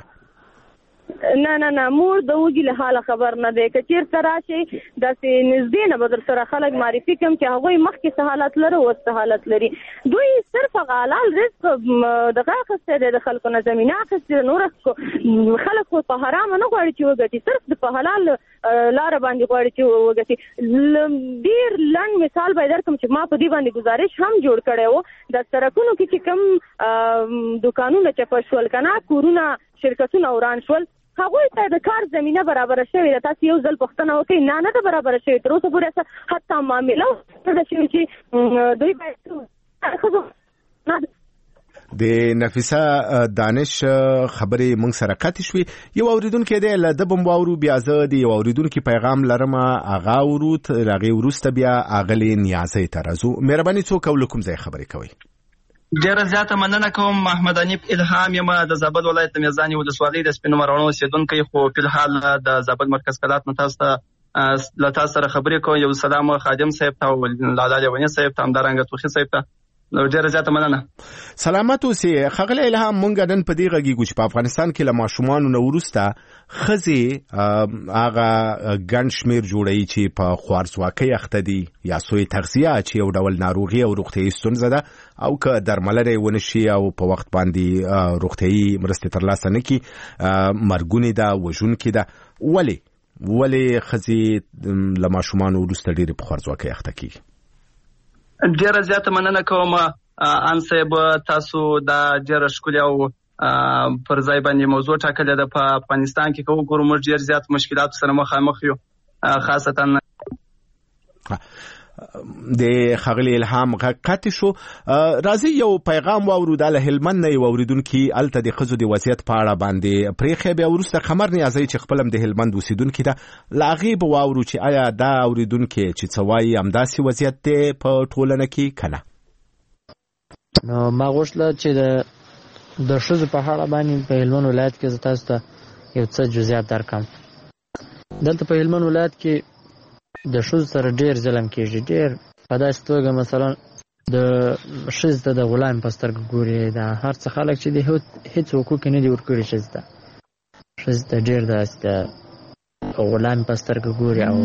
نه نه نه مور د وږي له حاله خبر نه دی که چېرته راشئ داسې نږدې نه به در سره خلک معرفي کړم چې هغوی مخکې څه حالت لري اوس څه حالت لري دوی صرف هغه حلال رزق دغه اخیستی دی د خلکو نه زمینه اخیستې ده نور خلک خو په حرامه نه غواړي چې وګټي صرف د په حلال لاره باندې غواړي چې وګټي. ډېر لنډ مثال به یې درکړم چې ما په دې باندې ګزارش هم جوړ کړی و د سړکونو کې چې کوم دوکانونه چپه شول که نه کورونه شرکتونه وران شول هغوی ته د کار زمینه برابره شوې ده. تاسو یو ځل پوښتنه وکړئ نه نه ده برابره شوې تر اوسه پورې حتی معامله نه ده شوې چې دوی باید د نفیسه دانش خبرې موږ سره قطع شوې یو اوریدونکی دی له ده به م واورو بیا زه د یو اوریدونکي پیغام لرم هغه اورو تر هغې وروسته بیا اغلې نیازۍ ته راځو. مهرباني څوک او له کوم ځای خبرې کوئ؟ ډیره زیاته مننه کوم محمد حنیف الهام یم د زابل ولایت د میزانې ولسوالۍ د سپینو مروړو اوسېدونکی خو فلحال د زابل مرکز کلات نه تاسو ته له تاسو سره خبرې کوم. یو سلام خادم صاحب ته او لاله لیوني صاحب ته همدارنګه توخي صاحب ته نو ډیره زیاته مننه. سلامت اوسې. ښاغلی الهام، مونږ نن په دې غږیږو چې په افغانستان کې له ماشومانو نه وروسته ښځې هغه ګڼ شمېر جوړوي چې په خوارځواکۍ اخته دي یا سوی تغذیه چې یو ډول ناروغي او روغتیایي ستونزه ده، او که درملنه یې ونه شي او په وخت باندې روغتیایي مرستې ترلاسه نه کړي، مرګونې ده، وژونکې ده. ولې ولې ښځې له ماشومانو وروسته ډېرې په خوارځواکۍ اخته کېږي؟ ډیره زیاته مننه کوم ان صاحب، تاسو دا ډیره ښکلې او پر ځای باندې موضوع ټاکلې ده. په افغانستان کې کوم ګورو موږ ډیر زیات مشکلات سره مخامخ یو، خاصتا د ښاغلي الهام غاټي شو. راځي یو پیغام واورو د هلمند نه یو اوریدونکي الته د ښځو د وضعیت په اړه باندې پرېښی، بیا وروسته قمر نیازی چې خپل هم د هلمند اوسیدونکي ده، له هغې به واورو چې آیا دا اوریدونکي چې څه وایي همداسې وضعیت دی په ټولنه کې که نه. نو ما غوښتله چې د د ښځو په اړه باندې په هلمند ولایت کې زه تاسو ته یو څه جزئیات درکړم. دلته په هلمند ولایت کې د ښځو سره ډېر ظلم کېږي، ډېر په داسې توګه مثلا د ښځې ته د غلام په سترګه ګوري. دا هر څه خلک چې د هېڅ حقوق نه دي ورکړي ښځې ته، ښځې ته ډېر داسې د غلام په سترګه ګوري او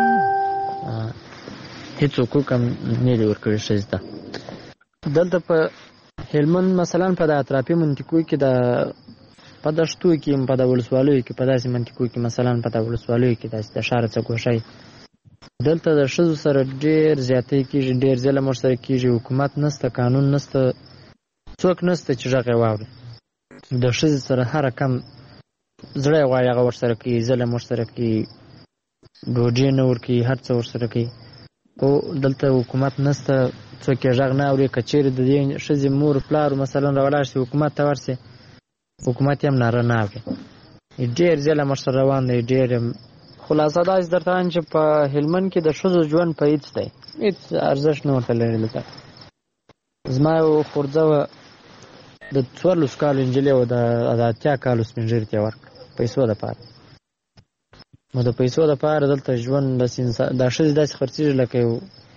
هېڅ حقوق هم نه دي ورکړي ښځې ته. دلته په هلمند مثلا په د اطرافي منطقو کې د په دشتو کې په د ولسوالیو کې په داسې منطقو کې مثلا په د ولسوالیو کې داسې د ښار څخه ګوښی دلته د ښځو سره ډېر زیاتې کېږي، ډېر ظلم ورسره کېږي. حکومت نسته، قانون نسته، څوک نسته چې غږ یې واوري. د ښځې سره هر کم زړه یې غواړي هغه ورسره کوي، ظلم ورسره کوي، ډوډۍ نه ورکوي، هر څه ورسره کوي. خو دلته حکومت نسته، څوک یې غږ نه اوري. که چېرې د دې ښځې مور پلار مثلا راولاړ شي حکومت ته ورسي، حکومت یې هم ناره نه اوري. ډېر ظلم ورسره روان دی. ډېر خلاصه داسې درته وایم چې په هلمند کې د ښځو ژوند په هېڅ دی، هېڅ ارزښت نه ورته لري. دلته زما یو خورځه وه، د څوارلسو کالو نجلۍ وه، د اتیا کالو سپین ږیري ته یې ورکړه پیسو دپاره. نو د پیسو دپاره دلته ژوند دا ښځې داسې خرڅېږي لکه یو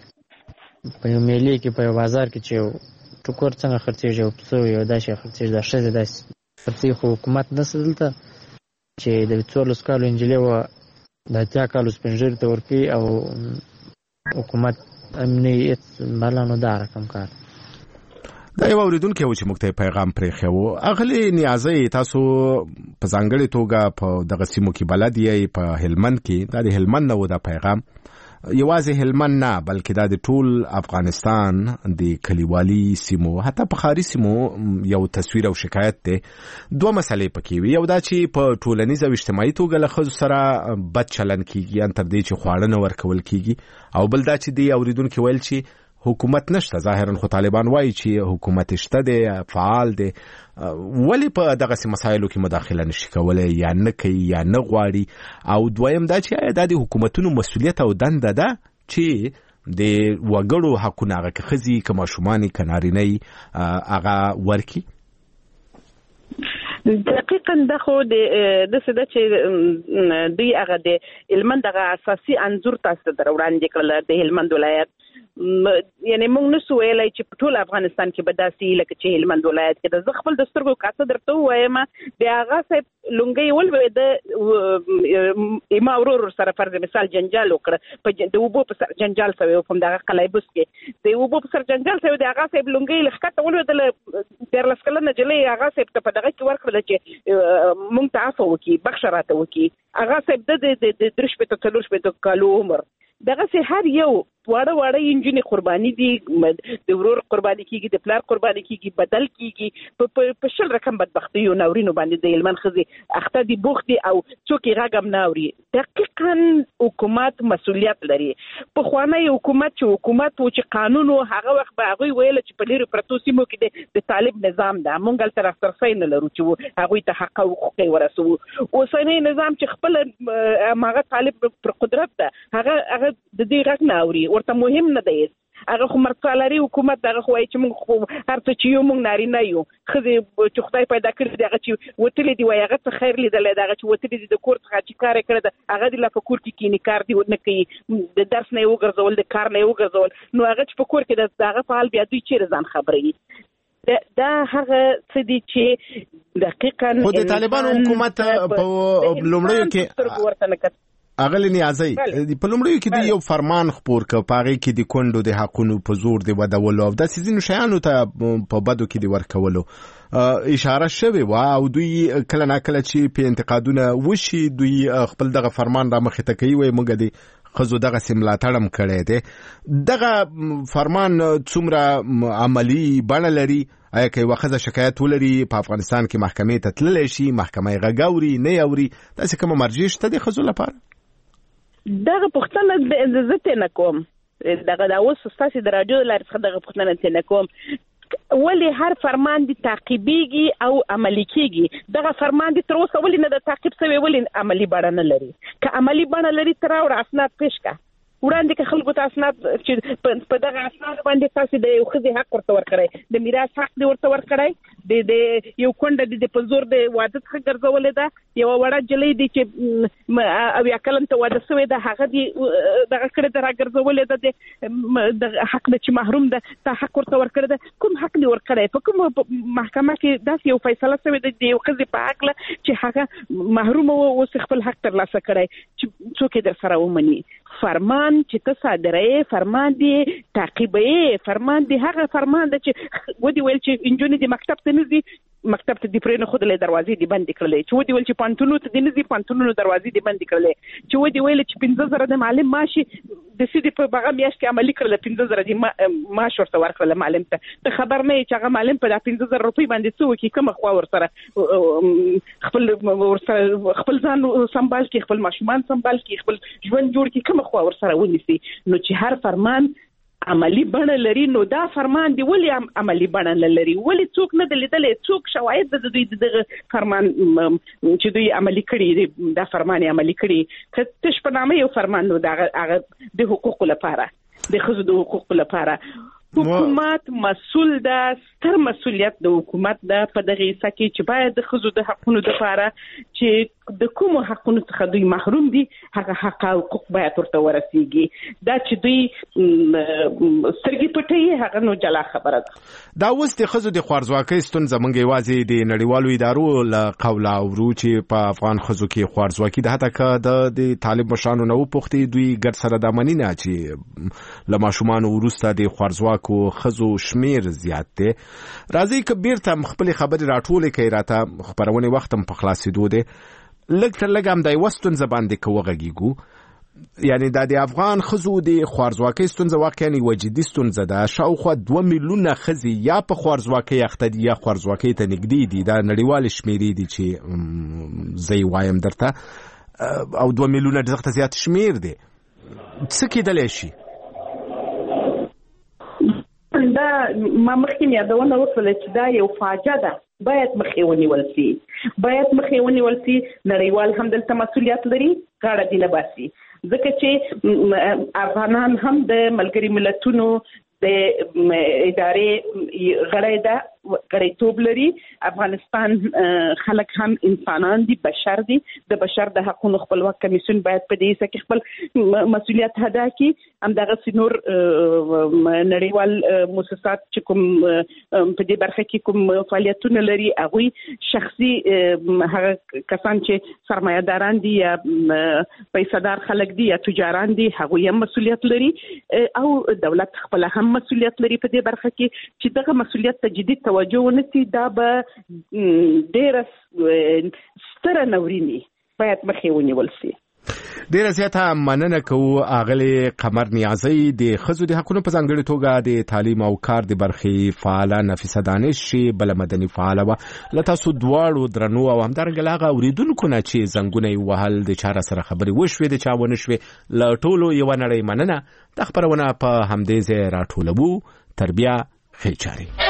په یو میلې کې په یو بازار کې چې یو ټوکر څنګه خرڅېږي، یو پسه یو داسې خرڅېږي. دا ښځې داسې خرڅېږي. خو حکومت نشته دلته چې د څوارلسو کالو نجلۍ وه د اتیا کالو سپین ږیري ته ورکوي او حکومت امنیت بله. نو دا رقم کار دا یو اوریدونکی و چې موږ ته پیغام پرېښی و. اغلې نیازی، تاسو په ځانګړې توګه په دغه سیمو کې بلد یې، په هلمند کې. دا د هلمند نه و دا پیغام، یوازې هلمند نه بلکې دا د ټول افغانستان د کلیوالي سیمو حتی په ښاري سیمو یو تصویر او شکایت دی. دوه مسلې پکې وي، یو دا چې په ټولنیز او اجتماعي توګه له ښځو سره بد چلن کېږي، ان تر دې چې خواړه نه ورکول کېږي، او بل دا چې دی اوریدونکي ویل چې حکومت نشته. ظاهرا خو طالبان وایي چې حکومت شته دی، فعال دی، ولې په دغسې مسایلو کې مداخله نشي کولی یا نه کوي یا نه غواړي؟ او دویم دا چې آیا دا د حکومتونو مسؤلیت او دنده ده چې د وګړو حقونه هغه که ښځې که ماشومان که نارینه هغه ورکړي؟ دقیقاً دا خو د داسې ده چې دوی هغه د هلمند هغه اساسي انځور تاسو ته در وړاندې کړل د هلمند ولایت. یعنی موږ نسو ویلی چې په ټول افغانستان کې به داسې لکه چې هلمند ولایت کې ده. زه خپل د سترګو کاته درته ووایم، د هغه صاحب لونګۍ ولوېده، ما ورور سره فرض مثال جنجال وکړه، د اوبو په سر جنجال شوی و په همدغه قلعهبوس کې، د اوبو په سر جنجال شوی، د هغه صاحب لونګۍ له ښکته ولوېدله. دیارلس کلنه نجلۍ هغه صاحب ته په دغه کې ورکړله چې موږ ته عفو وکړي، بخښه راته وکړي. هغه صاحب د درې شپېته څلور شپېته کالو عمر، دغسې هر یو واړه واړه نجونې قرباني دي، د ورور قرباني کېږي، د پلار قرباني کېږي، بدل کېږي په شل رقم بدبختیو ناورینو باندې د هلمند ښځې اخته دي، بوخت دي او څوک یې غږ هم نه اوري. دقیقاً حکومت مسؤلیت لري. پخوانی حکومت چې حکومت و چې قانون و، هغه وخت به هغوی ویله چې په لیرې پرتو سیمو کې د طالب نظام ده، موږ هلته راسرسی نه لرو چې هغوی ته حق او حقوق یې ورسوو. اوسنی نظام چې خپله هماغه طالب پر قدرت ده، هغه هغه د دې غږ نه اوري، ورته مهم نه دی. هغه خو مرڅالري حکومت دغه خو چې موږ خو هر څه چې یو موږ نارینه یو خزه چې خدای پیدا کړی دغه چې وتلې دی وای هغه څه خیر لیدل دغه چې وتلې دی د کور څخه چې کار کړی هغه د لفکور کې کینی کار دی نه کوي د درس نه یو ګرځول د کار نه یو ګرځول نو هغه چې په کور کې دغه فعال بیا دوی چیرې ځان خبري دا هغه څه دي چې دقیقاً خو د طالبانو حکومت په لومړیو کې اغلی نیازی په لومړیو کې د یو فرمان خپور ک پاغي کې د کندو د حقونو په زور دی ودولو او د سيزینو شیانو ته په بدو کې دی ورکولو اشاره شوی و او دوی کله نا کله چې په انتقادونه وشي دوی خپل دغه فرمان را مخې ته کوي وي موږ دی خزو دغه سملاتړم کړی دی دغه فرمان څومره عملی بڼه لري آیا که یو خزه شکایت ولري په افغانستان کې محکمې ته تللی شي محکمه یې غږوري نه اوري داسې کومه مرجع شته د خزو لپاره دغه پښتنه د زته نه کوم دغه د اوس ستاسو د رادیو لارې څخه دغه پښتنه ته نه کوم ولی هر فرمان دی تعقیبیږي او عملی کیږي دغه فرمان دی تر اوسه ولی نه د تعقیب شوی ولی عملی بڼه نه لري که عملی بڼه لري تر اور اسناد پیش کا وړاندې که خلکو ته اسناد چې په دغه اسناد باندې تاسو د یو خزي حق ورته ورکړی د میراث حق دی ورته ورکړی د یو کونډه د پنځور د واده څخه ګرځولې ده یو وړه جلې دی چې او یا کلم ته واده شوی ده هغه دی دغه کړه د راګرځولې ده د حق د چې محروم ده ته حق ورته ورکړی ده کوم حق دی ورکړی په کوم محکمه کې داسې یو فیصله شوی ده د یو خزي په حق چې هغه محروم او خپل حق ترلاسه کړی چې څوک در سره ومني فرمان چې ته صادرې فرمان دی تعقیبې فرمان دی هغه فرمان دی چې ودی ویل چې انجونې د مکتب ته نزي مکتب ته د پرېنه خود له دروازې دی بند کړلې چې ودی ویل چې پانتونو ته د نزي پانتونو دروازې دی بند کړلې چې ودی ویل چې پنځه زره د معلم ماشي د سې په بغه میاشت کې عملی کړل پنځه زره دی ماش ورته ورکړل معلم ته ته خبر نه چې هغه معلم په پنځه زره روپۍ باندې څو کې کوم خو ورسره خپل ورسره خپل ځان سمبال کې خپل ماشومان سمبال کې خپل ژوند جوړ کې کوم خو ورسره ونیسي نو چې هر فرمان عملی بڼه لري نو دا فرمان دی ولی عملی بڼه لري ولی څوک نه دلیدلې څوک شواهد د دوی دغه فرمان چې دوی عملی کړي دا فرمان عملی کړي که تش په نامه یو فرمان نو دا هغه د حقوق لپاره د خزو د حقوق لپاره حکومت مسؤل ده ستر مسؤلیت د حکومت ده په دغه سکه چې باید د خزو د حقونو لپاره چې د کوم حقونو څخه دوی محروم دي هغه حق او حقوق باید ورته ورسیږي دا چې دوی سرګي پټي هغه نو جلا خبره ده دا اوس د خزو د خوارزواکۍ ستونزه مونږ یوازې د نړیوالو ادارو له قوله اورو چې په افغان خزو کې خوارزواکي ده حتی که د طالب مشرانو نه وپوښتي دوی ګډ سره د منی نه چې له ماشومان وروسته د خوارزواکۍ کو خزو شمیر زیات دی راځي که بیرته خپل خبرې راټولې کوي راته خبرونه وخت هم په خلاصېدو دی لږ تر لږه هم د یوه ستونزه باندې که وغږیږو یعنی دا د افغان خزو د خوارزواکۍ ستونزه واقعا یوه جدي ستونزه ده شاوخوا دوه میلیونه ښځې یا په خوارزواکۍ اخته دي یا خوارزواکۍ ته نږدې دي دا نړیوالې شمیرې دي چې زه یې وایم درته او دوه میلیونه ډېر ته زیات شمیر دی څه کېدلی شي دا ما مخکې یادونه وکړه چې دا یو فاجعه ده باید مخې ونیول شي باید مخې ونیول شي نړیوال هم دلته مسؤلیت لري غاړه دی نه باسي ځکه چې افغانان هم د ملګري ملتونو د ادارې غړی ده غړیتوب لري افغانستان خلک هم انسانان دي بشر دي د بشر د حقوقو خپلواک کمیسیون باید په دې ځکه خپل مسؤلیت ادا کړي هم دغه نور نړیوال مؤسسات چې کوم په دې برخه کې کوم فعالیتونه لري هغه شخصي هغه کسان چې سرمایه‌داران دي یا پیسادار خلک دي یا تجاران دي هغه هم مسؤلیت لري او دولت خپل هم مسؤلیت لري په دې برخه کې چې دغه مسؤلیت ته جدي توجه ونسی دا به ډېره ستره نورینی باید مخې ونیول شي ډیره زیاته مننه کوو اغلی قمر نیازی د ښځو د حقونو په ځانګړې توګه د تعلیم او کار د برخې فعاله نفیسه دانش بله مدني فعاله وه له تاسو دواړو درنو او همدارنګه له هغه اورېدونکو نه چې زنګونه یې وهل د چا سره خبرې وشوې د چا ونه شوې له ټولو یوه نړۍ مننه دا خپرونه په همدې ځای راټولوو تر بیا ښې چارې